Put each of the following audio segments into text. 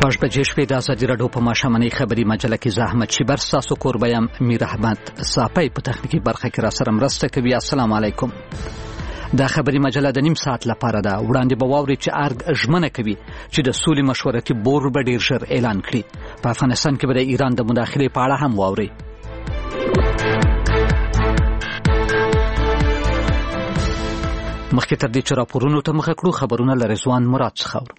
شپږ بجې شپې د ازادي راډیو په ماښامنۍ خبري مجله کې زه احمد شیبر ستاسو کوربه یم. میر احمد صافی په تخنیکي برخه کې را سره مرسته کوي. السلام علیکم. دا خبري مجله د نیم ساعت لپاره ده. وړاندې به واورئ چې ارګ ژمنه کوي چې د سولې مشورتي بورډ به ډېر ژر اعلان کړي. په افغانستان کې به د ایران د مداخلې په اړه هم واورئ. مخکې تر دې چې راپورونو ته مخه کړو، خبرونه له رضوان مراد څخه اورو.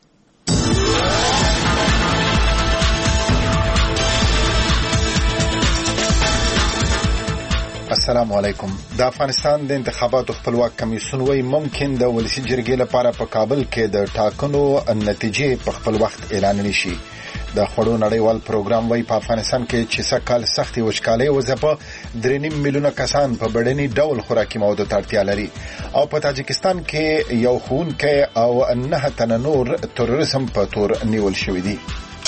السلام علیکم. د افغانستان د انتخاباتو خپلواک کمیسیون وایي ممکن د ولسی جرګې لپاره په کابل کې د ټاکنو نتیجې په خپل وخت اعلان نشي. د خوړو نړیوال پروګرام وایي په افغانستان کې چې سکهال سختي وچکالۍ وځپه 3.5 میلیونه کسان په بدني ډول خوراکي موادو ته اړتیا لري، او په تاجکستان کې یو ښوونکی او 9 تنه نور تروریزم په تور نیول شوي دي.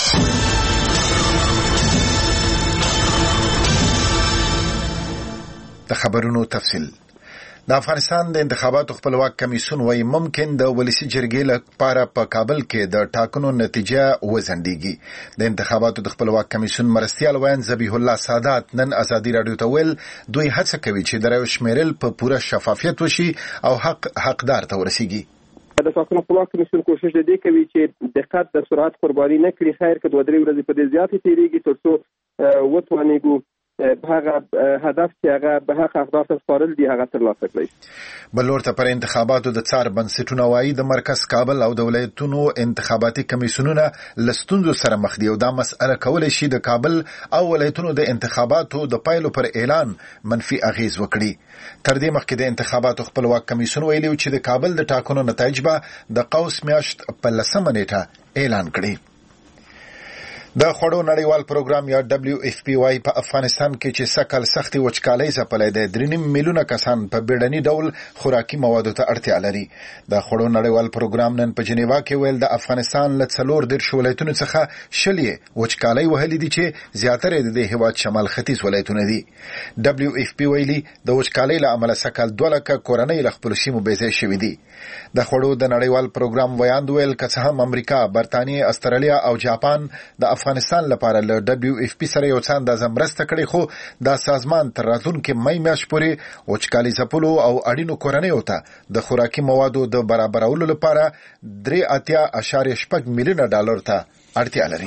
د خبرونو تفصیل. د افغانستان د انتخاباتو خپلواک کمیسیون وایي ممکن د ولسی جرګې لپاره په کابل کې د ټاکنو نتیجه وزندېږي. د انتخاباتو د خپلواک کمیسیون مرستیال وین ذبیح الله سادات نن ازادي راډیو ته ویل دوی هڅه کوي چې د رایو شمیرل په پوره شفافیت وشي او حقدار ته ورسیږي. د ټاکنو خپلواک کمیسیون کوشش دې کوي چې دقت د سرعت قرباني نه کړي. خیر که 2-3 ورځې په دې زیاتې تیریږي ترڅو وتوانیږو هغه هدف چې هغه به هغه اهداف سپارل دي هغه ترلاسه کړي. بل ورته پر انتخاباتو د څار بنسټونو وایي د مرکز کابل او د ولایتونو انتخاباتي کمیسیونونه لستونزو سره مخ دي او دا مسأله کولای شي د کابل او ولایتونو د انتخاباتو د پایلو پر اعلان منفي اغیز وکړي. تر دې مخکې د انتخاباتو خپلواک کمیسیون ویلي چې د کابل د ټاکنو نتایج به د قوس میاشت په 10 نیټه اعلان کړي. د خوړو نړیوال پروګرام یا WFP وايي په افغانستان کې چې سکهال سختي وچکالۍ ځپلې ده 3.5 میلیونه کسان په بیړني ډول خوراکي موادو ته اړتیا لري. د خوړو نړیوال پروګرام نن په جنیوا کې ویل د افغانستان له 4 ولایتونو څخه 20 وچکالۍ وهلې دي چې زیاتره د دې هیواد شمال ختیځ ولایتونه دي. WFP ویلي د وچکالۍ له امله سکهال 2 لک کورنۍ له خپل سیمو بېځای شوې دي. د خوړو د نړیوال پروګرام ویاند ویل که څه هم امریکا، برتانیې، استرالیا او جاپان د افغانستان لپاره له WFP سره یو څه اندازه مرسته کړې، خو دا سازمان تر راتلونکي مې میاشتې پورې وچکالي ځپلو او اړینو کورنیو ته د خوراکي موادو د برابرولو لپاره 3.8 میلیونه ډالر ته اړتیا لري.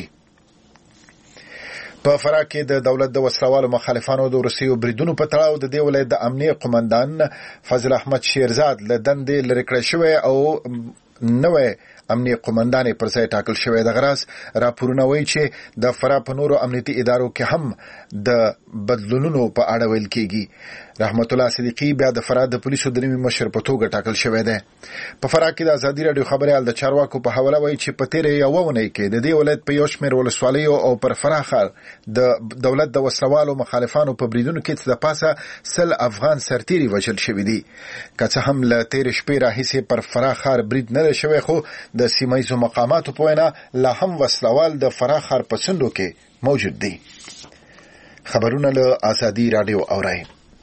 په فراه کې د دولت د وسلوالو مخالفانو د روسیو بریدونو په تړاو د دې ولایت د امنیه قومندان فضل احمد شیرزاد له دندې لرې کړی شوی او نوې امنیه قومندان پر ځای ټاکل شوی. د غراس راپورونه وایي چې د فراه په نورو امنیتي ادارو کې هم د بدلونونو په اړه ویل کېږي. رحمت الله صدیقی بیا د فراه د پولیسو د نوي مشر په توګه ټاکل شوی دی. په فراه کې د ازادي راډیو خبريال د چارواکو په حواله وایي چې په تیرې یو ونې کې د دې ولایت په یو شمېر ولسوالیو او پر فراه ښار د دولت د وسلوالو مخالفانو په بریدونو کې د پاسه 100 افغان سرتیري وژل شوي دي. که څه هم له تیرې شپې راهیسې پر فراه ښار برید نه دی شوی، خو د سیمایي مقاماتو په وینا لا هم وسلوال د فراه ښار په څنډو کې موجود دي. خبرونه له ازادي راډیو اورئ.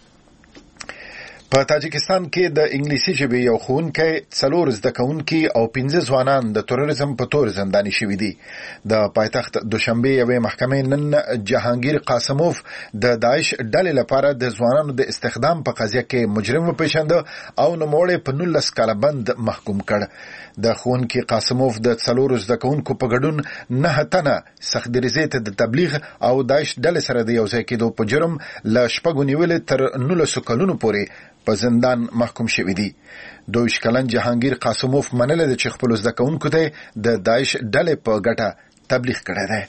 په تاجکستان کې د انګلیسي ژبې یو ښوونکی، 4 زده کوونکي او 15 ځوانان د تروریزم په تور زنداني شوي دي. د پایتخت دوشنبه یوې محکمې نن جهانگیر قاسموف د داعش ډلې لپاره د ځوانانو د استخدام په قضیه کې مجرم وپېژنده او نوموړی په 19 کاله بند محکوم کړ. د ښوونکي قاسموف د 4 زده کوونکو په ګډون 9 تنه سخت دریځۍ ته د تبلیغ او داعش ډلې سره د یوځای کېدو په جرم له 6 نیولې تر 19 کلونو پورې په زندان محکوم شوی دی. 22 کلن جهانگیر قاسموف منله ده چې خپل زده کوونکو ته د داعش ډلې په ګټه تبلیغ کړی دی.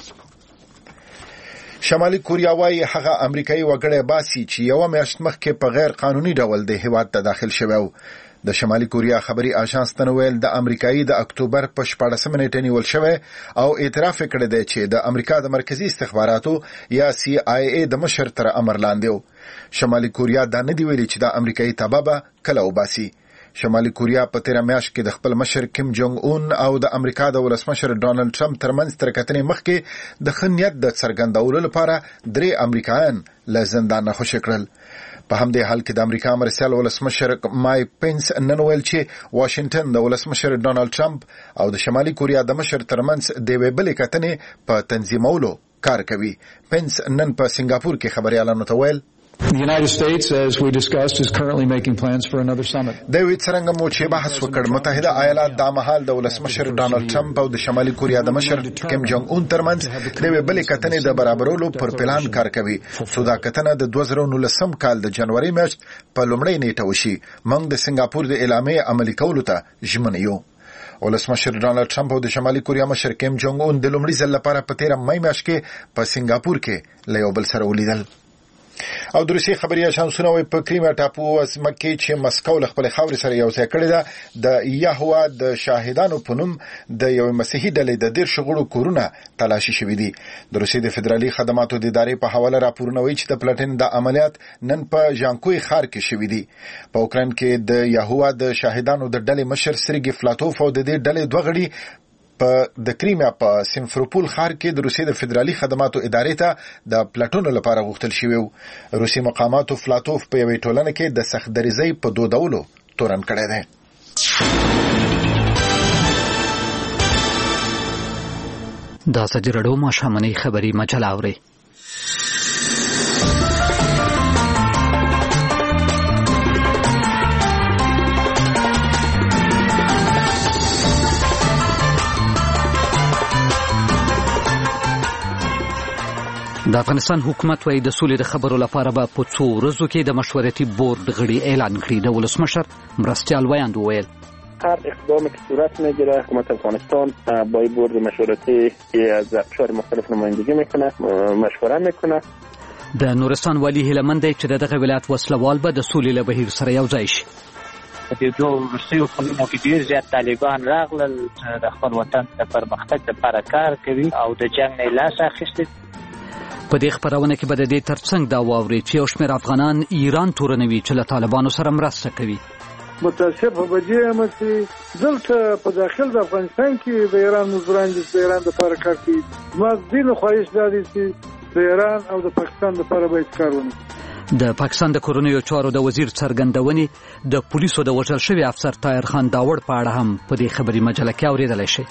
شمالي کوریا وايي هغه امریکایي وګړی باسي چې یو میاشت مخکې په غیر قانوني ډول د هیواد ته داخل شوی و. د شمالي کوریا خبري آژانس ته ویل د امریکایي د اکتوبر په 14 نیټه نیول شوی او اعتراف کړی دی چې د امریکا د مرکزی استخباراتو یا CIA د مشر تر امر لاندې و. شمالي کوریا دا نه دی ویلي چې د امریکایي تبابه کله وباسي. شمالي کوریا په تیر میاشت کې د خپل مشر کیم جونګ اون او د امریکا د ولسمشر ډونالد ټرمپ ترمنځ تر کتنې مخکې د خنیت د څرګندولو لپاره 3 امریکایان له زندان نه خوشی کړل. په همدې حال کې د امریکا مرسل ولسمشر مایک پینس نن ویل چې واشنگټن د ولسمشر ډونالد ټرمپ او د شمالي کوریا د مشر ترمنځ د یوې بلې کتنې په تنظیمولو کار کوي. پینس نن په سنگاپور کې خبريالانو ته ویل The United States, as we discussed, is currently making plans for another summit. د وی څنګه مو چې بحث وکړ متحده ایالات د مهال د ولسمشر ډونالد ټرمپ او د شمالي کوریا د مشر کیم جونګ اون ترمنځ د بلې کتنې د برابرولو پر پلان کار کوي. څو دا کتنه د 2019 کال د جنوري میاشت په لومړۍ نیټه وشي. موږ د سنگاپور د اعلامیې عملي کولو ته ژمن یو. ولسمشر ډونالد ټرمپ او د شمالي کوریا مشر کیم جونګ اون د لومړي ځل لپاره په 13 مې میاشت کې په سنگاپور کې له یو بل سره ولیدل. او د روسي خبري اژانسونه وایي په کریمیا ټاپو ځمکې چې مسکو له خپل خاورې سره یو ځای کړی ده د یهوا د شاهدانو په نوم د یو مسیحي ډلې د 10 شغړو کورونه تلاشي شوي دي. د روسي د فدرالي خدماتو د ادارې په حواله راپورونه وایي چې د پلاتین د عملیات نن په ژانکوی ښار کې شوي دي. په اوکراین کې د یهوا د شاهدانو د ډلې مشر سرګي فلاتوف او د دې ډلې دوه غړي په د کریمیا په سیمفروپول ښار کې د روسیې د فدرالي خدماتو ادارې ته د پلاټونو لپاره غوښتل شوی و. روسي مقاماتو فلاتوف په یوې ټولنه کې د سختدریزۍ په دودولو تورن کړی دی. دا سجرړو ماشامنۍ خبري مجله اوري. د افغانستان حکومت وايي د سولې د خبرو لپاره به په څو ورځو کې د مشورتي بورډ غړي اعلان کړي. د ولسمشر مرستیال ویاند وویل هر اقدامی که صورت میگیره حکومت افغانستان با این بورد مشورتی از اقشار مختلف نمایندگی میکنه، مشوره میکنه. د نورستان والی هیله مند دی چې دغه ولایت وسلوال به د سولې له بهیر سره یو ځای شي. د دوه وروستیو کلونو کې ډېر زیات طالبان راغلل د خپل وطن د پرمختګ لپاره کار کوي او د جنګ نه لاس اخیستی. په دې خبرونه کې به د دې ترڅنګ دا واوري چې یو شمېر افغانان ایران تورنوي چې له طالبانو سره مرسته کوي. متاسفه به دې یم چې دلته په داخل د افغانستان کې د ایران مزدوران د ایران لپاره کار کوي. ما دې خواهش دادی چې د ایران او د پاکستان لپاره باید کار ونکړي. د پاکستان د کورنیو چارو د وزیر څرګندونې د پولیسو د وژل شوي افسر طاهر خان داوړ په اړه هم په دې خبري مجله کې اورېدلی شي.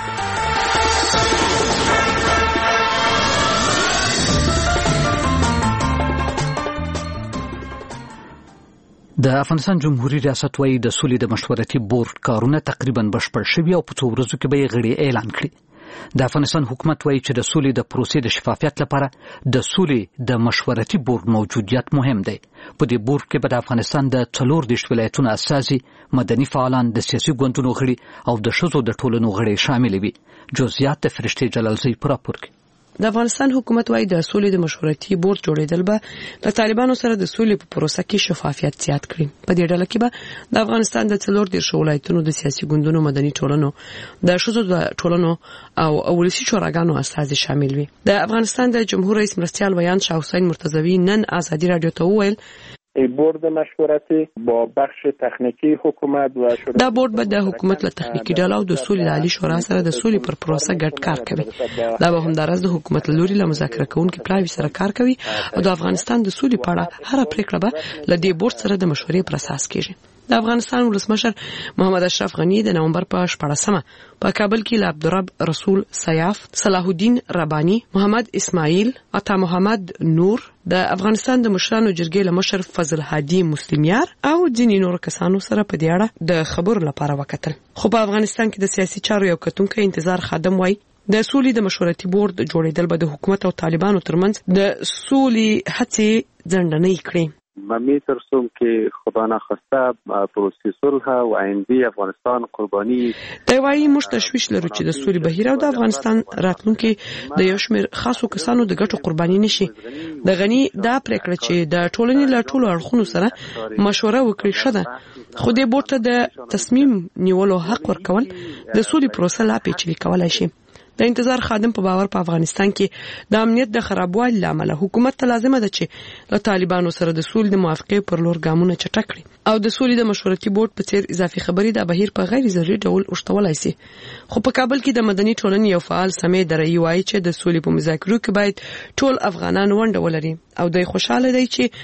د افغانستان جمهوریت ریاست وايي د سولې د مشورتي بورډ کارونه تقریبا بشپړ شوي او په څو ورځو کې به یې غړي اعلان کړي. د افغانستان حکومت وايي چې د سولې د پروسې د شفافیت لپاره د سولې د مشورتي بورډ موجودیت مهم دی. په دې بورډ کې به د افغانستان د 14 ولایتونو اساسي مدني فعالان، د سیاسي ګوندونو غړي او د ښځو د ټولنو غړي شامل وي. جزئیات د فرشتي جلالزی پر راپور کې. د افغانستان حکومت وايي د سولې د مشورتي بورډ جوړېدل به د طالبانو سره د سولې په پروسه کې شفافیت زیات کړي. په دې ډله کې به د افغانستان د 14 ولایتونو د سیاسي ګوندونو، مدني ټولنو، د ښځو د ټولنو او ولسي شوراګانو استازي شامل وي. د افغانستان د جمهور رئیس مرستیال ویاند شاه حسین مرتضوی نن ازادي رادیو ته وویل بورد مشورتی با بخش تخنیکی حکومت و دا بورد به د حکومت له تخنیکی ډله او د سولې د عالی شورا سره د سولې پر پروسه ګډ کار کوي. دا به همدارس د حکومت لوري له مذاکره کوونکو پلاوی سره کار کوي او د افغانستان د سولې په اړه هر پریکړه به له دې بورد سره د مشورې پر اساس کیږي. د افغانستان ولسمشر محمد اشرف غنی د نومبر په 14مه په کابل کې له عبدالرب رسول سیاف، صلاح الدین ربانی، محمد اسماعیل، عطا محمد نور، د افغانستان د مشرانو جرګې له مشر فضل هادي مسلمیار او ځینې نور کسانو سره په دې اړه د خبرو لپاره وکتل. خو په افغانستان کې د سیاسي چارو یو کتونکی انتظار خادم وای د سولې د مشورتي بورډ جوړېدل به د حکومت او طالبانو ترمنځ د سولې هڅې ځنډنۍ کړي. ما میترسم که خدا نخواسته پروسه صلح و آینده افغانستان قربانی دی وايي موږ تشویش لرو چې د سولې بهیر او د افغانستان راتلونکي د یو شمېر خاصو کسانو د ګټو قرباني نشي. د غنی دا پریکړه چې د ټولنې له ټولو اړخونو سره مشوره وکړي شته، خو د بورډ ته د تصمیم نیولو حق ورکول د سولې پروسه لا پیچلې کولای شي. د انتظار خادم په باور په افغانستان کې د امنیت د خرابوالي لامل حکومت ته لازمه ده چې له طالبانو سره د سولې د موافقې پر لور ګامونه چټک کړي او د سولې د مشورتي بورډ په څیر اضافي خبري د بهیر په غیر ضروري ډول اوښتولای شي. خو په کابل کې د مدني ټولنې یو فعال سمې درې وایي چې د سولې په مذاکرو کې باید ټول افغانان ونډه ولري او دوی خوشاله دي چې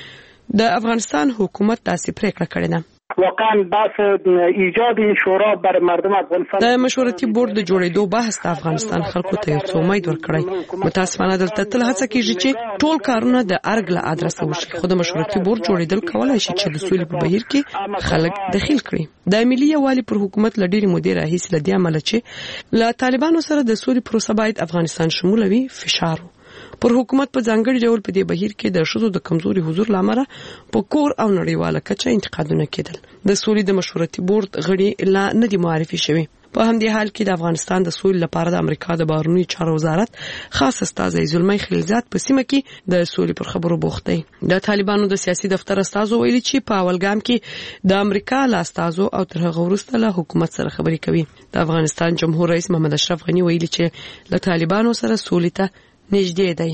د افغانستان حکومت داسې پریکړه کړې ده. واقعا بحث ایجاد این شورا بر مردم افغانستان د مشورتي بورډ د جوړېدو بحث د افغانستان خلکو ته یو څه امید ورکړی. متاسفانه دلته تل هڅه کیږي چې ټول کارونه د ارګ له ادرسه وشي، خو د مشورتي بورډ جوړېدل کولای شي چې د سولې په بهیر کې خلک دخیل کړي. د ملي یووالي پر حکومت لډيري مودې راهیسې لدی عمل چې له طالبانو سره د سولې پروسه باید افغانستان شمول وي فشار پر حکومت په ځانګړي ډول په دې بهیر کې د شذو د کمزوري حضور لامل په کور او نړیواله کچه انتقادونه کېدل. د سولې د مشورتي بورډ غړي لا نه دي معرفي شوي. په همدې حال کې د افغانستان د سولې لپاره د امریکا د بهرنیو چارو وزارت خاص استازی زلمی خلیلزاد په سیمه کې د سولې پر خبرو بوخت دی. د طالبانو د سیاسي دفتر استازو ویلي چې په اول ګام کې د امریکا له استازو او تر هغه وروسته له حکومت سره خبرې کوي. د افغانستان جمهور رئیس محمد اشرف غنی ویلي چې له طالبانو سره سولې ته نږدې دی.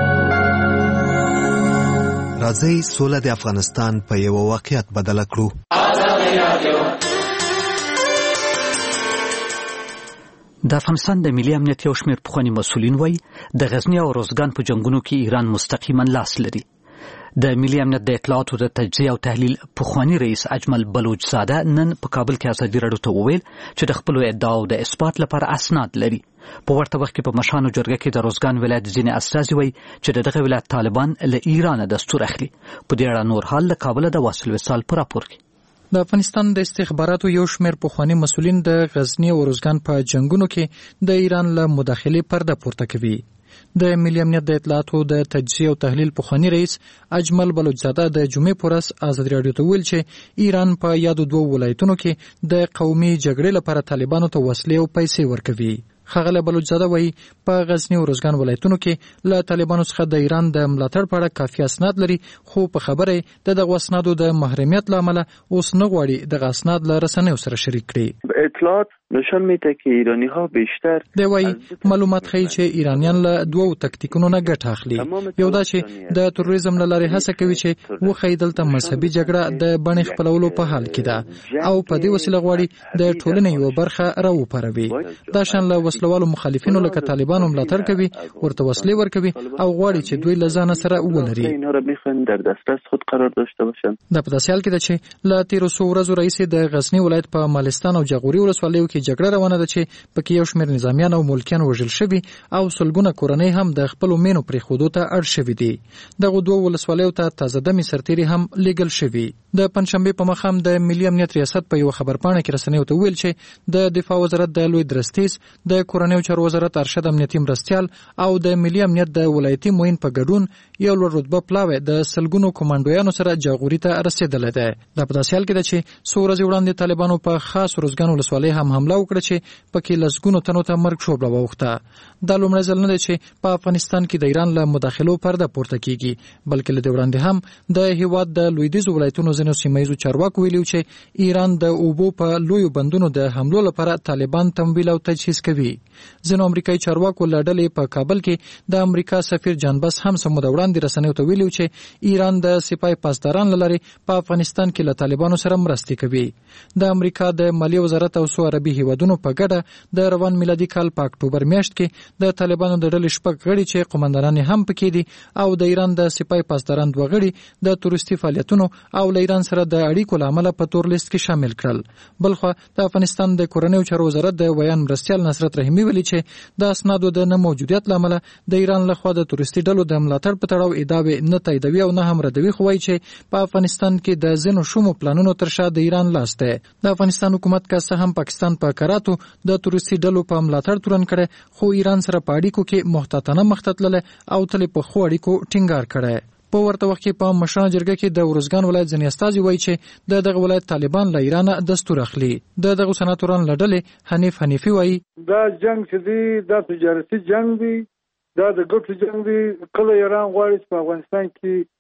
راځي سوله د افغانستان په یو واقعیت بدل کړو. د افغانستان د ملي امنیت یو شمېر پخواني مسؤلین وایي د غزنی او روزګان په جنگونو کې ایران مستقیما لاس لري. د ملي امنیت د اطلاعاتو د تجزیه او تحلیل پخوانی رئیس اجمل بلوچ زاده نن په کابل کې ازادي راډیو ته وویل چې د خپل ادعاو د اثبات لپاره اسناد لري. په ورته وخت کې په مشانو جرګه کې د روزګان ولایت ځینې استازي وایي چې دغه ولایت طالبان له ایران دستور اخلي. په دې اړه نور حال له کابل د واصل وصال پر راپور کې. د افغانستان د استخباراتو یو شمېر پخوانی مسؤلین د غزنی او روزګان په جنگونو کې د ایران له مداخلې پرده پورته کوي. د ملي امنیت د اطلاعاتو د تجزیه او تحلیل پخوانی رئیس اجمل بلوچ زاده د جمعې پر ورځ ازادي راډیو ته ویل چې ایران په یادو دوه ولایتونو کې د قومي جګړې لپاره طالبانو ته وسلې او پیسې ورکوي. ښاغلی بلوچ زاده وایي په غزنی او روزګان ولایتونو کې له طالبانو څخه د ایران د ملاتړ په اړه کافي اسناد لري، خو په خبره د دغه اسنادو د محرمیت له امله اوس نه غواړي دغه اسناد له رسنیو سره شریک کړي. اطلاعات نشان میده که ایرانی ها بیشتر دی وایي معلومات ښیي چې ایرانیان له دوو تکتیکونو نه ګټه اخلي. یو دا چې د تروریزم له لارې هڅه کوي چې وښیي دلته مذهبي جګړه د بڼې خپلولو په حال کې ده او په دې وسیله غواړي د ټولنې یوه برخه راوپاروي. دا شان له وسلوالو مخالفینو لکه طالبانو ملاتړ کوي، ورته وسلې ورکوي او غواړي چې دوی له ځانه سره ولري. دا په داسې حال کې ده چې له تیرو څو ورځو راهیسې د غزنی ولایت په مالستان او جغوري ولسوالیو کې جګړه روانه ده چې پکې یو شمېر نظامیان او ملکیان وژل شوي او سلګونه کورنۍ هم د خپلو مینو پرېښودو ته اړ شوي دي. دغو دوو ولسوالیو ته تازه دمې سرتیري هم لیږل شوي. د پنجشنبې په ماښام د ملي امنیت ریاست په یوه خبرپاڼه کې رسنیو ته وویل چې د دفاع وزارت د لوی درستیز، د کورنیو چارو وزارت ارشد امنیتي مرستیال او د ملي امنیت د ولایتي معین په ګډون یو لوړ رتبه پلاوی د سلګونو کمانډویانو سره جاغوري ته رسېدلی دی. دا په داسې حال کې ده چې څو ورځې وړاندې طالبانو په خاص روزګان ولسوالۍ هم حمله وکړه چې پکې لسګونو تنو ته مرګ شوبله واوښته. دا لومړی ځل نه دی چې په افغانستان کې د ایران له مداخلو پرده پورته کیږي، بلکې له دې وړاندې هم د هیواد د لویدیځو ولایتونو ځینو سیمه ییزو چارواکو ویلي چې ایران د اوبو په لویو بندونو د حملو لپاره طالبان تمویل او تجهیز کوي. ځینو امریکایي چارواکو له ډلې په کابل کې د امریکا سفیر جان بس هم څه موده وړاندې رسنیو ته ویلي چې ایران د سپاه پاسداران له لارې په افغانستان کې له طالبانو سره مرستې کوي. د امریکا د مالیې وزارت او څو عربي هیوادونو په ګډه د روان میلادي کال په اکتوبر میاشت کې د طالبانو د ډلې شپږ غړي چې قومندانان هم پکې دي او د ایران د سپاه پاسداران دوه غړي د تورستي فعالیتونو او له ایران سره د اړیکو له امله په تور لیست کې شامل کړل. بلخوا د افغانستان د کورنیو چارو وزارت د ویان مرستیال نصرت رحیمي ویلي چې د اسنادو د نه موجودیت له امله د ایران لخوا د تورستي ډلو د ملاتړ په تړاو ادعاوې نه تاییدوي او نه هم ردوي، خو وایي چې په افغانستان کې د ځینو شومو پلانونو تر شا د ایران لاس دی. د افغانستان حکومت که څه هم پاکستان په کراتو د تورستي ډلو په ملاتړ تورن کړي، خو ایران سره په اړیکو کې محتاطانه مخ ته تللی او تل په ښو اړیکو ټینګار کړی. په ورته وخت کې په مشرانو جرګه کې د روزګان ولایت ځینې استازي وایي چې دغه ولایت طالبان له ایران دستور اخلي. دغه سناتوران له ډلې حنیف حنیفي وایي دا جنگ چې دی دا تجارتي جنگ دی، دا د ګټو جنگ دی. کله ایران غواړي چې په افغانستان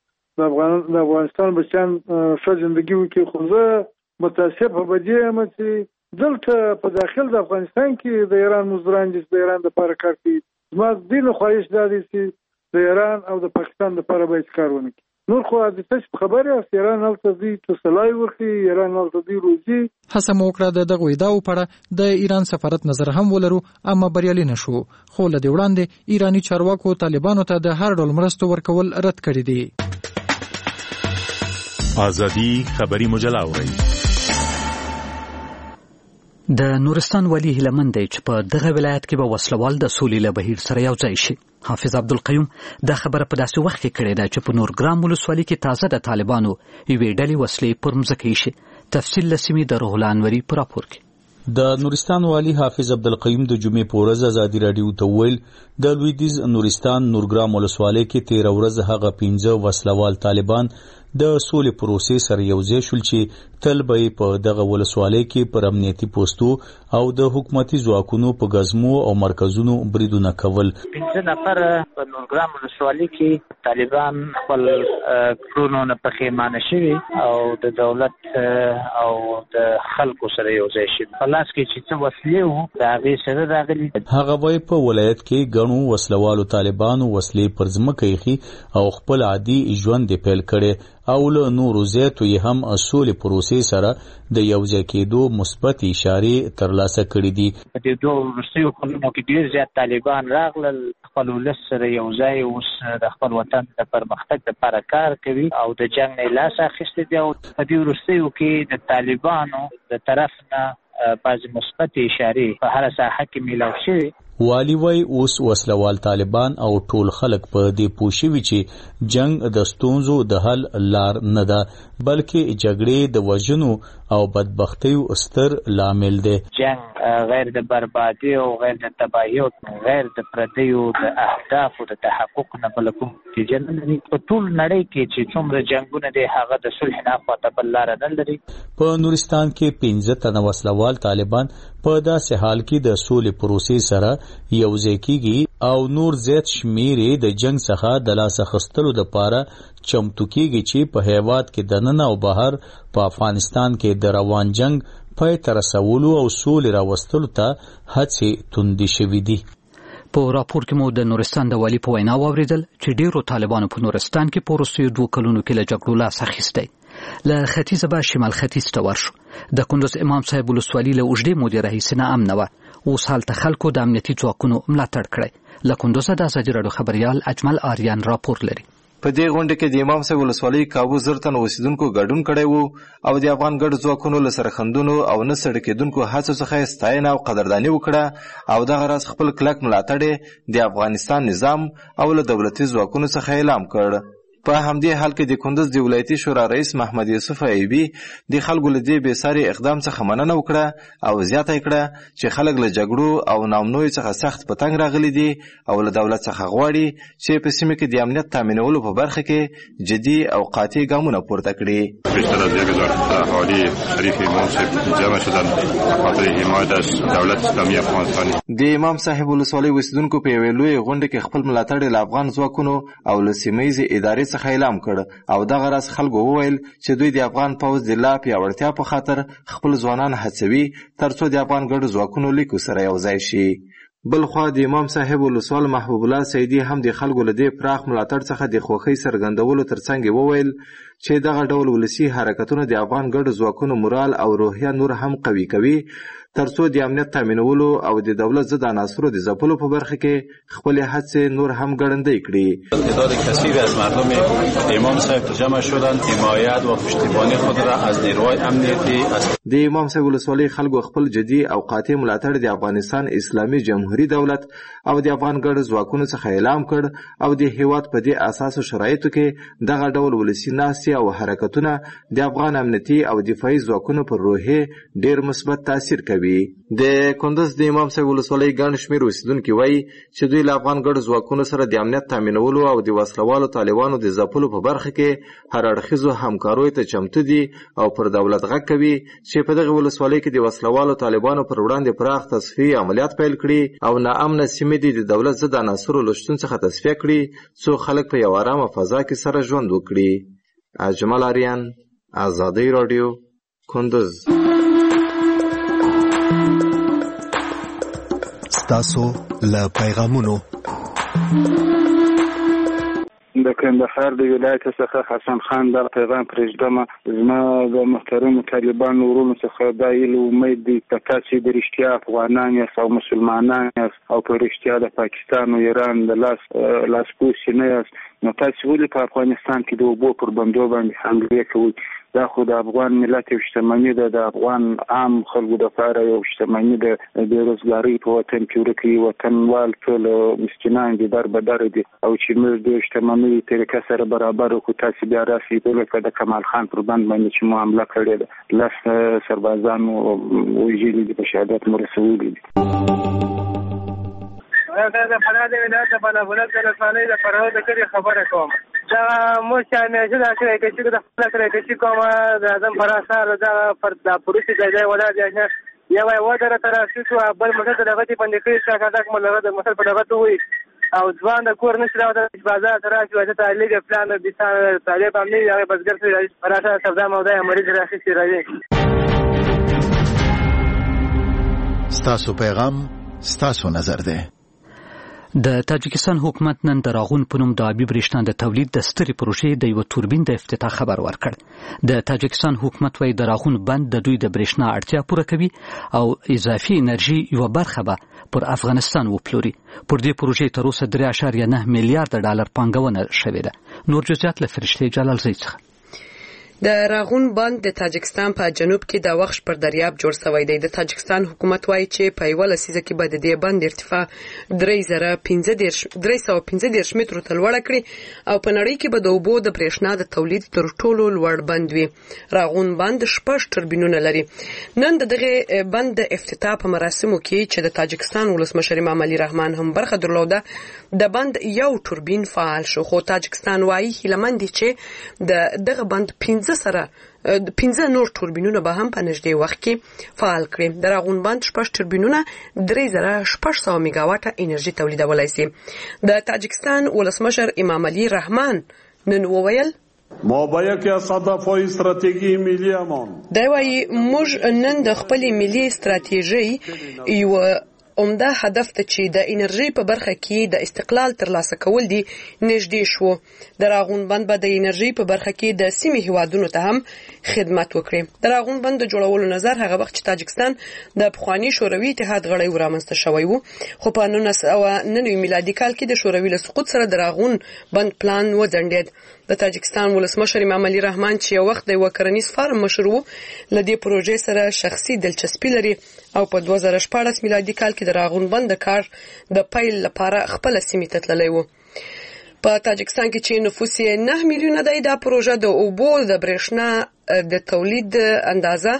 کې د افغانستان بچیان ښه ژوندګي وکړي، خو زه متاسفه په دې یم چې دلته په داخل د افغانستان کې د ایران مزدوران چې د ایران دپاره کار کوي. زما دین خواهش دا دی چې د ایران او د پاکستان لپاره باید کار ونه کړي. نور خو د تاسو خبره است ایران هلته دی تصلای ورکړي، ایران هلته دی روزي. هڅه مو وکړه د دغه ادعاو په اړه د ایران سفارت نظر هم ولرو، اما بریالي نشو. خو له دې وړاندې ایرانی چارواکو طالبانو ته د هر ډول مرستو ورکول رد کړي دي. ازادي خبری مجله اورئ. د نورستان والی هیلمن دی چې په دغه ولایت کې به وسلوال د سولې له بهیر سره یو ځای شي. حافظ عبدالقیوم دا خبره په داسې وخت کې کړې ده چې په نورګرام ولسوالۍ کې تازه د طالبانو یوې ډلې وسلې پر مځکه ایښي. تفصیل له سیمې د روح الله انوري په راپور کې. د نورستان والی حافظ عبدالقیوم د جمعې په ورځ ازادي راډیو ته ویل د لویدیز نورستان نورګرام ولسوالۍ کې 13 ورځ هغه 15 وسلوال طالبان د سولې پروسې سره یوځای شول چې تل به په دغه ولسوالۍ کې پر امنیتي پوسټو او د حکومتي ځواکونو په غزمو او مرکزونو بریدونه کول. 15 نفر په نورګرام ولسوالۍ کې طالبان خپل کړنو په خېمانه شوي او د دولت او د خلکو سره یوځای شي. خلاص کې چې څه وسلې وو د هغې سره راغلي. هغه وایي په ولایت کې ګڼو وسلوالو طالبانو وسلې پر ځمکه ایښي او خپل عادي ژوند یې پیل کړی او له نورو زیاتو یې هم سولې پروسې سره د یوځای کېدو مثبت اشارې ترلاسه کړې دي. په دې دوه وروستیو کلونو کې ډېر زیات طالبان راغلل، خپل ولس سره یوځای اوس د خپل وطن د پرمختګ لپاره کار کوي او د جنګ نه لاس اخیستی دی. او په دې وروستیو کې د طالبانو د طرف نه بعضې مثبت اشارې په هره ساحه کې میلاو شوي. والی وای اوس وسلوال طالبان او ټول خلک په دې پوه شوي چې جنگ د ستونزو د حل لار نه ده بلکې جګړې د وژنو او بدبختیو ستر لامل دی. جنگ غیر د بربادي او غیر د تباهي او غیر د پردیو د اهدافو د تحقق نه بل کوم نتیجه نه لري. په ټول نړۍ کې چې څومره جنگونه دي هغه د صلح نه خواته بل لار نه لري. په نورستان کې 15 تنه وسلوال طالبان په داسې حال کې د سولې پروسې سره یوځای کېږي او نور زیات شمیر د جنگ څخه د لاس اخیستلو لپاره چمتو کېږي چې په هیواد کې دننه او بهر په افغانستان کې د روان جنگ پای ته رسولو او سولې راوستلو ته هڅې توندې شوې دي. په راپور کې مو د نورستان د والی په وینا واوریدل چې ډیرو طالبانو په نورستان کې په وروستیو 2 کلونو کې له جګړو لاس اخیستی. له ختیځه به شمال ختیځ ته ورشو. د کندوز امام صاحب ولسوالۍ له اوږدې مودې راهیسې ناامنه وه. اوس هلته خلکو د امنیتي ځواکونو ملاتړ کړی. له کندوزه د ازادي راډیو خبریال اجمل آریان راپور لري. په دې غونډه کې د امام صاحب ولسوالۍ کابو زرتن اوسیدونکو ګډون کړی وو او د افغان ګډ ځواکونو له سرخندونو او نه ستړي کېدونکو هڅو څخه ستاینه او قدرداني وکړه او دغه راز خپل کلک ملاتړ د افغانستان نظام او له دولتي ځواکونو څخه اعلان کړ. په همدې حال کې د کندوز د ولایتي شورا رئیس محمد یوسف ایوبي د خلکو له دې بېساري اقدام څخه مننه وکړه او زیاته کړه چې خلک له جګړو او ناامنیو څخه سخت په تنګ راغلي دي او له دولت څخه غواړي چې په سیمه کې د امنیت تامینولو په برخه کې جدي او قاطع ګامونه پورته کړي. بیشتر از 1000 اهالی شریف امام صاحب جمع شدن به خاطر حمایت از دولت اسلامی افغانستان. د امام صاحب ولسوالۍ اوسیدونکو په یوې لویې غونډه کې خپل ملاتړ له افغان ځواکونو او له سیمهییزې ادارې څخه اعلان کړ او دغه راز خلکو وویل چې دوی د افغان پوځ د لا پیاوړتیا په خاطر خپل ځوانان هڅوي ترڅو د افغان ګډو ځواکونو لیکو سره یوځای شي. بلخوا د امام صاحب ولسوال محبوب الله سیدي هم د خلکو له دې پراخ ملاتړ څخه د خوښۍ څرګندولو ترڅنګ وویل چې دغه ډول ولسي حرکتونه د افغان ګډو ځواکونو مورال او روحیه نور هم قوي کوي ترڅو د امنیت تامینولو او د دولت ضد عناصرو د ځپلو په برخه کې خپلې هڅې نور هم ګړندۍ کړي. تعداد کثیری از مردم امام صاحب جمع شدند حمایت و پشتیبانی خود را از نیروهای امنیتی د امام صاحب ولسوالۍ خلکو خپل جدي او قاطع ملاتړ د افغانستان اسلامي جمهوریت دولت او د افغان ګډ ځواکونو څخه اعلان کړ او د هیواد په دې اساسو شرایطو کې دغه ډول ولسي ناستې او حرکتونه د افغان امنیتي او دفاعي ځواکونو پر روحیې ډېر مثبت تاثیر کوي. د کندوز د امام صاحب ولسوالۍ ګڼ شمېر اوسیدونکي وایي چې دوی له افغان ګډو ځواکونو سره د امنیت تامینولو او د وسلوالو طالبانو د ځپلو په برخه کې هر اړخیزو همکاریو ته چمتو دي او پر دولت غږ کوي چې په دغه ولسوالۍ کې د وسلوالو طالبانو پر وړاندې پراخ تصفیې عملیات پیل کړي او ناامنه سیمې دي د دولت ضد عناصرو له شتون څخه تصفیه کړي څو خلک په یو ارامه فضا کې سره ژوند وکړي. اجمل آریان، ازادي راډیو، کندوز. ستاسو له پیغامونو د کندهار د ولایت څخه حسن خان دا پیغام پرېږدم. زما د محترمو طالبانو ورونو څخه دا هیله امید دی که تاسې د رښتیا افغانان یاست او مسلمانان یاست او په رښتیا د پاکستان او ایران د لاسپوڅي نه یاست، نو تاسې ولې په افغانستان کې د اوبو پر بندو باندې حملې کوئ؟ دا خو د افغان ملت یو شتمني ده، د افغان عام خلکو لپاره یو شتمني ده. د بیروزګارۍ په وطن کې ورکې وطنوال ټول مسکینان دي، در بدر دي، او چې موږ د شتمنۍ طریقه سره برابر وکړو. تاسو بیا راسي لکه د کمال خان پر بند باندې چې معامله کړې ده، لس سربازانو وژلي دي، په شهادت مرسولي دي. دا د فراه د ولایت د بلابلد د رسالې د فراه د کلی خبره کوم. دا مو چې مې چې دا کړی چې د خپل کړی چې کومه د اعظم فراه سره دا پر د پروسې ځای ولا دی یو ودره تراسي تو بل مټه دغه دی باندې کې څنګه دا کوم لغه د مثال په دغه ته وي او ځوان د کور نشي راوته بازار تراسي وځه تعلیق پلان د طالب امني هغه بزګر سره فراه سبزه موده مریض راخي راځي. ستاسو پیغام ستاسو نظر ده. د تاجکستان حکومت نن د راغون په نوم د آبي برېښنا د تولید د سترې پروژې د یو توربین د افتتاح خبر ورکړ. د تاجکستان حکومت وايي د راغون بند د دوی د برېښنا اړتیا پوره کوي او اضافي انرژي یو برخه به پر افغانستان وپلوري. پر دې پروژې تر اوسه 3.9 میلیارډ ډالر پانګونه شوې ده. نور جزئیات له فرشته جلال زئی څخه. د راغون بند د تاجکستان په جنوب کې د وخش پر دریاب جوړ شوی دی. د تاجکستان حکومت وايي چې په یو لسیزه کې به د دې بند ارتفاع 315 مترو ته لوړ کړي او په نړۍ کې به د اوبو د برېښنا د تولید تر ټولو لوړ بند وي. راغون بند 6 ټربینونه لري. نن دغه بند د افتتاح په مراسمو کې چې د تاجکستان ولسمشر امام علي رحمان هم برخه درلوده، د بند یو توربین فعال شو. خو تاجکستان وايي هیلمند دي چې دغه بند 15 نور توربینونه به هم په نږدې وخت کې فعال کړي. د راغون بند 6 توربینونه 3600 میگاواټه انرژي تولیدولای شي. د تاجکستان ولسمشر امام علي رحمان نن وویل ما با یکی از هدف‌های استراتژی ملی‌مان دا وايي موږ نن د خپل ملي استراتیژي یو عمده هدف ته چې د انرژي په برخه کې د استقلال ترلاسه کول دي نږدې شو. د راغون بند به د انرژي په برخه کې د سیمې هیوادونو ته هم خدمت وکړي. د راغون بند د جوړولو نظر هغه وخت چې تاجکستان د پخوانی شوروي اتحاد غړی ورامنځته شوی وو، خو په 1999 میلادي کال کې د شوروي له سقوط سره د راغون بند پلان وځنډید. د تاجکستان ولسمشر امام علي رحمان چې یو وخت د یو کرنیز فارم مشر وو، له دې پروژې سره شخصي دلچسپي لري او په 2014 میلادي کال کې د راغون بند کار د پیل لپاره خپل سیمې ته تللی وو. په تاجکستان کې چې نفوس یې 9 میلیونه دی، دا پروژه د اوبو د برېښنا د تولید اندازه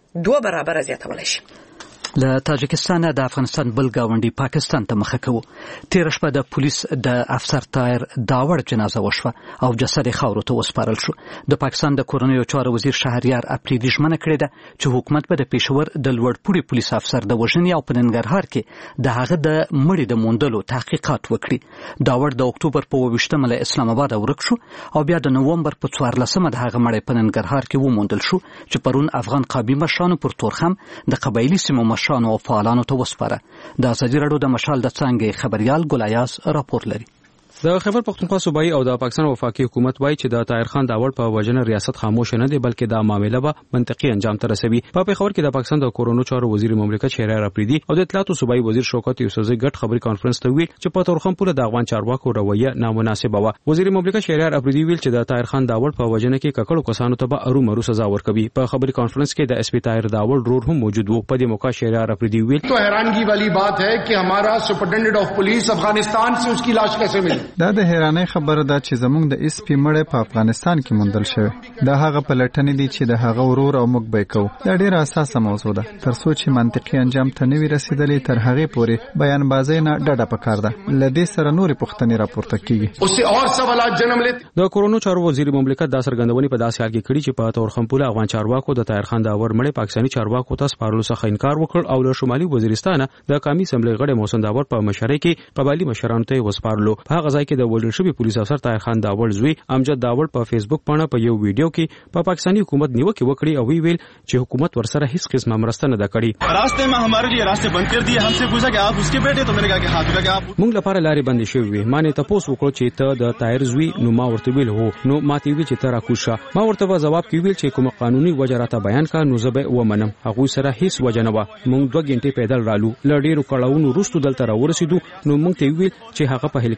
2 برابر زیاتولی شي. له تاجکستان د افغانستان بل گاونډي پاکستان ته مخه کوو. تیر شپه د پولیس د افسر طاهر داوړ جنازه وشوه او جسد خاورو ته وسپارل شو. د پاکستان د کورنیو چارو وزیر شهریار اپریدي ژمنه کړې ده چې حکومت به د پېښور د لوړپوړي پولیس افسر د وژنې او په ننګرهار کې د هغه د مړي د موندلو تحقیقات وکړي. داوړ د اکتوبر په 28 له اسلام آباد ورک شو او بیا د نوومبر په 14 د هغه مړی په ننګرهار کې وموندل شو چې پرون افغان قابي مشرانو پر تورخم د قبایلی سیمو مشرانو او فعالانو ته وسپاره. د ازادي راډیو د مشال د څنګه خبريال ګلایاس راپور لري. د خیبر پختونخوا صوبایي او د پاکستان وفاقي حکومت وایي چې د طاهر خان داوړ په وجنه ریاست خاموش نه دی، بلکې دا معاملې به منطقي انجام ته رسوي. په پیښور کې د پاکستان د کورونو چارو وزیر مملکت شهریار اپریدي او د اطلاعات صوبایي وزیر شوکت یوسفزئی ګډ خبري کانفرنس ته ویل چې په تورخم پوله د افغان چارواکو رویه نامناسبه و. وزیر مملکت شهریار اپریدي ویل چې د طاهر خان داوړ په وجنه کې ککړو کسانو ته به ارومرو سزا ورکوي. په خبري کانفرنس کې د اس پی طاهر داوړ رور هم موجود وو. په دې موقع شهریار اپریدي ویل تو حیرانگی والی بات ہے کہ ہمارا سپرنٹینڈنٹ آف پولیس افغانستان سے اس کی لاش کیسے ملی. دا د حیرانۍ خبره ده چې زموږ د اس پی مړی په افغانستان کې موندل شوی. دا هغه پلټنې دي چې د هغه ورور او موږ به کوو. دا ډیره اساسه موضوع ده. تر څو چې منطقي انجام ته نه وي رسیدلی تر هغې پورې بیان بازۍ نه ډډه پکار ده. له دې سره نورې پوښتنې راپورته کیږي. اس سے اور سوالات جنم لیتے. د کورونو چارو وزیر مملکت دا څرګندونې په داسې حال کې کړي چې په تورخم پوله افغان چارواکو د طاهر خان داوړ مړی پاکستاني چارواکو ته سپارلو څخه انکار وکړ او له شمالي وزیرستان د قومي اسمبلی غړي محسن داوړ په مشرۍ کې قبایلی مشرانو ته وسپارلو. په هغه ځای کې د وژل شوي پولیس افسر طاهر خان داوړ زوی امجد داوړ په فیسبوک باندې په یو ویډیو کې په پاکستاني حکومت نیوکه وکړي او ویل چې حکومت ورسره هیڅ قسمه مرسته نه کړې. راستے میں ہمارے لیے راستے بند کر دیے. ہم سے پوچھا کہ آپ اس کے بیٹے؟ تو میں نے کہا کہ ہاں. تو کہا موږ لپاره لارې بندې شوې وي. ما نه تاسو وکړو چې ته د طاهر زوی نو ما ورته ویل هو. نو ما ته ویل چې ته راکوشه. ما ورته جواب کې ویل چې کوم قانوني وجه راته بیان کا نو زه به ومنم. هغه سره هیڅ وجه نه و. موږ 2 غنټې پیدل رالو. لړ ډیرو کړهونو وروسته دلته راورسېدو. نو موږ ته ویل چې هغه په هلیکاپټر کې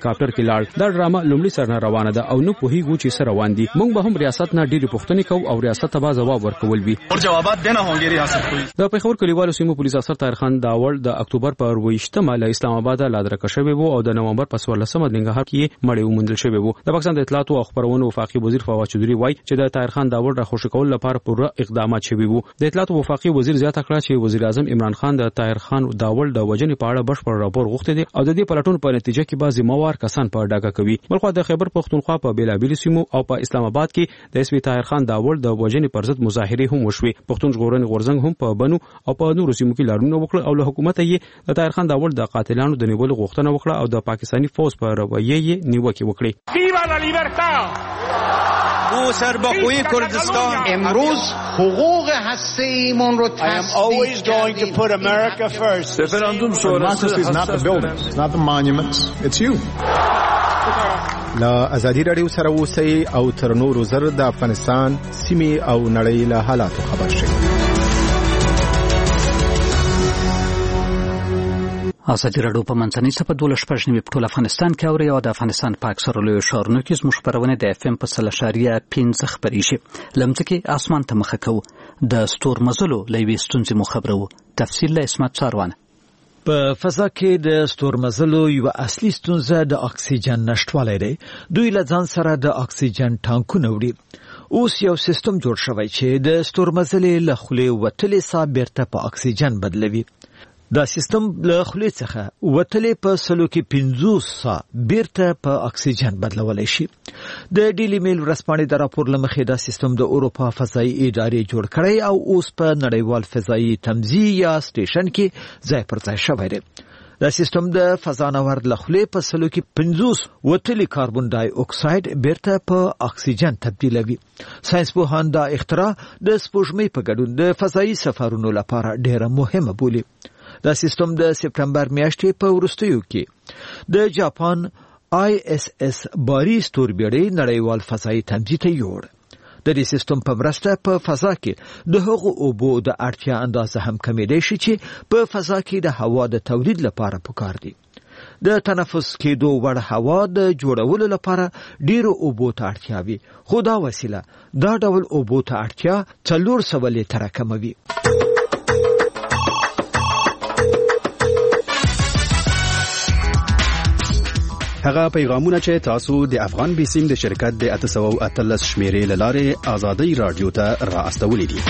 لاړ. دا ډرامه لومړی سر روانه ده او نو په هیڅ چې سره روان دي. موږ به هم ریاست نه ډېری پوښتنې کوو او ریاست ته به جواب ورکول وي. اور جوابات دینا هونګي ریاست کوي. د پیښور کلیوالو سیمو پولیس افسر طاهرخان داوړ د اکتوبر پر 28مه له اسلام آباد لادرکه شوی وو او د نومبر په 14مه ننګرهار کې مړی وموندل شوی وو. د پاکستان د اطلاعات او خبرونو وفاقي وزیر فواد چودري وایي چې د طاهرخان داوړ را خوشی کول لپاره پوره اقدامات شوي وو. د اطلاعات او وفاقي وزیر زیاته کړه چې وزیر اعظم عمران خان د طاهرخان داوړ د وجنې په اړه بشپړ راپور غوښتي دي او د دې پلټون په نتیجه کې بعضی موار کسان په ډاګه کوي. بلخو د خیبر پختونخوا په بیلابیل سیمو او په اسلام آباد کې د اس پی طاهرخان داوړ د وجنې پر ضد مظاهره هم وشوي. پښتون ژغورنې غورځنګ هم په بنو او په نورو سیمو کې لارونه وکړه او له حکومت یې د طاهرخان داوړ د قاتلانو د نیولو غوښتنه وکړه او د پاکستانی فوج پر رویه یې نیوکه وکړه. ویوا لا لیبرتا او سربخوی کردستان امروز حقوق هسته‌ایمون رو always going to put America first. Referendum democracy is not the buildings, it's not the monuments, it's you. لا ازادي رادیو سره اوسئ او تر نورو زر د افغانستان سیمې او نړۍ له حالاتو خبر شئ. ازادي رادیو په منځنۍ صفحه 12 په ټول افغانستان کې اوري او د افغانستان په اکثره لویو ښارونو کې زموږ خبرونه د اف ام په 3.5 خبريږي. لمځکه اسمان ته مخه کوو د ستور مزلو لوي ستونزې مو خبرو. تفصیل له اسمت څاروان. په فضا کې د ستورمزلو یو اصلي ستونزه د اکسیجن نشټوالی دی. دوی له ځان سره د اکسیجن ټانکونه وړي. اوس یو سیستم جوړ شوی چې د ستورمزلې له خولې وتلې سا بیرته په اکسیجن بدلوي. دا سیستم له خولې څخه وتلې په سلو کې 50 سا بیرته په اکسیجن بدلولی شي. د ډیلی میل ورځپاڼې د راپور له مخې دا سیستم د اروپا فضایي ادارې جوړ کړی او اوس په نړیوال فضایي تمځي یا سټیشن کې ځای پر ځای شوی دی. دا سیستم د فضانورد له خولې په سلو کې 50 وتلي کاربن ډای اکساید بیرته په اکسیجن تبدیلوي. ساينسپوهان دا اختراع د سپوږمۍ په ګډون د فضایي سفرونو لپاره ډیره مهمه بولي. دا سیستم د سپټمبر میاشتې په وروستیو کې د جاپان ISS باري ستوربیړۍ نړیوال فضایي تمځي ته یوړ. د دې سیستم په مرسته په فضا کې د هغو اوبو د اړتیا اندازه هم کمیدای شي چې په فضا کې د هوا د تولید لپاره پکار دي. د تنفس کېدو وړ هوا د جوړولو لپاره ډیرو اوبو ته اړتیا وي، خو دا وسیله دا ډول اوبو ته اړتیا 400 لیټره کموي. هغه پیغامونه چې تاسو د افغان بیسیم د شرکت د 813 شمیرې لاره آزادۍ رادیو ته را استولې دي.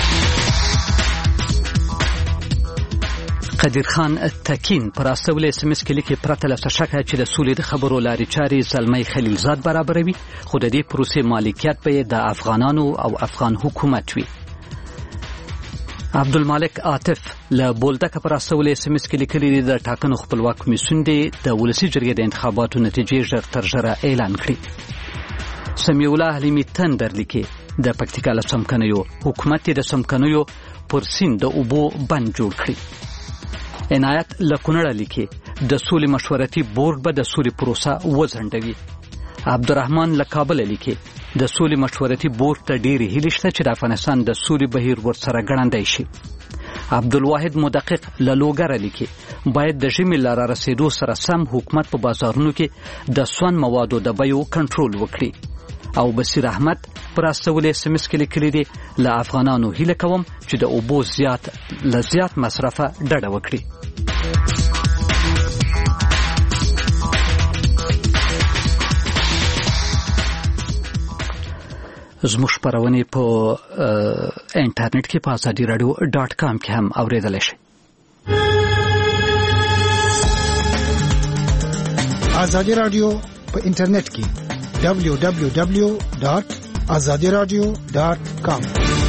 قدیر خان تکین پر استول اس ام اس کې لیکي پرته له شکه چې د سولې د خبرو لارې چارې زلمی خلیلزاد برابروي، خو د دې پروسې مالکیت به د افغانانو او افغان حکومت وي. عبدالمالک عاطف له بولدکه پر استول اس ام اس کې لیکلي د ټاکنو خپلواک کمیسیون دی د ولسی جرګې د انتخاباتو نتیجې ژر تر ژره اعلان کړي. سمیع الله حلیمی تندر لیکي د پکتیکا له سمکنیو حکومت د سمکنیو پر سیند د اوبو بند جوړ کړي. عنایت لکونړه لیکي د سولې مشورتي بورډ به د سولې پروسه وځنډوي. عبدالرحمن لکابل لیکي د سولې مشورتي بورډ ته ډېری هیلې شته چې د افغانستان د سولې بهیر ورسره ګړندی شي. عبدالواحد مدقق لوګره لیکي باید د ژمي لاره رسیدو سره سم حکومت په بازارونو کې د سون موادو د بیو کنټرول وکړي. او بصیر احمد پر استول اس ام اس کې لیکلي دي له افغانانو هیله کوم چې د اوبو زیات مصرفه ډډه وکړي. زموږ خبرونه په انټرنیټ کې په azadiradio.com کې هم اوریدل شي. azadi radio په انټرنیټ کې www.azadiradio.com.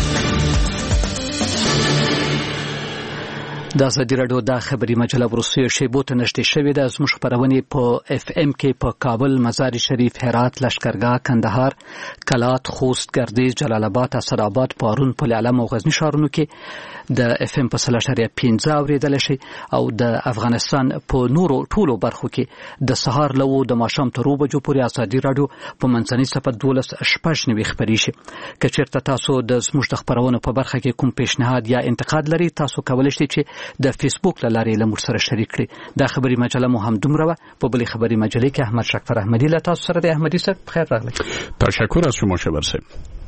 د ازادي رادیو د خبري مجله ورسره شیبو ته نشته شوې د زموږ خبرونه په اف ام کې په کابل، مزار شریف، هرات، لشکرګاه، کندهار، کلات، خوست، گردیز، جلال آباد، اسداباد، پارون، پل علم او غزنی ښارونو کې د اف ام په 3.15 اوریدل شي او د افغانستان په نورو ټولو برخو کې د سهار لو د ماښام تر 2 بجو پورې ازادي رادیو په منځنۍ صفحه 12 خبري شي. که چیرته تاسو د زموږ د خبرونو په برخه کې کوم پیشنهاد یا انتقاد لري، تاسو کولای شئ چې د فیسبوک لارې له موږ سره شریک کړئ. دا خبري مجله مو هم دومره په بلې خبري مجلې کې احمد شکفر احمدی له تاسو سره د احمدی صاحب خیر راغلی. تشکر از شما شبر صاحب.